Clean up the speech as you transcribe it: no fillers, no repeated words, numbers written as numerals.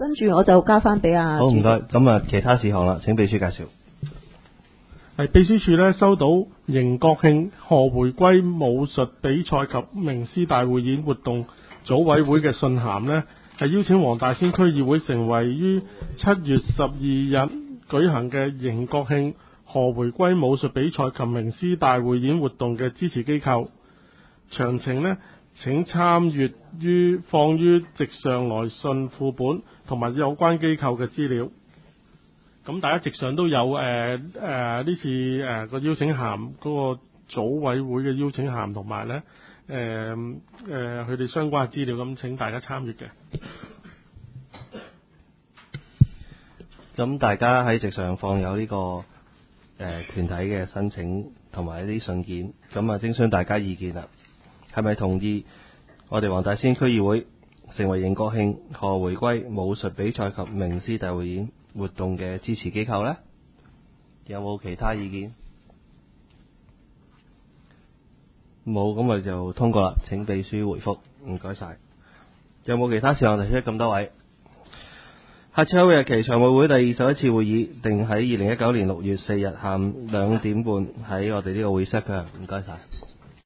跟住我就交翻俾阿。 好，唔該。咁啊，其他事項啦，請秘書介紹。 係秘書處咧收到迎國慶賀回歸武術比賽及名師大匯演活動組委會嘅信函呢，係邀請黃大仙區議會成為於7月12日舉行嘅迎國慶賀回歸武術比賽及名師大匯演活動嘅支持機構。詳情呢，請參閱放於席上來信副本同埋有關機構嘅資料。咁大家席上都有呢次個邀請函嗰個組委會嘅邀請函同埋咧佢哋相關嘅資料，咁請大家參閱嘅。 咁大家喺席上放有呢個團體嘅申請同埋一啲信件，咁啊徵詢大家意見啦，係咪同意我哋黃大仙區議會成為迎國慶賀回歸武術比賽及名師大匯演活動嘅支持機構呢？有冇其他意見？冇，咁我就通過啦。請秘書回覆，唔該晒。有冇其他事項提出？咁多位，下次開會日期，常務會第21次會議定喺2019年6月4日下午2點半喺我哋呢個會室嘅。唔該晒。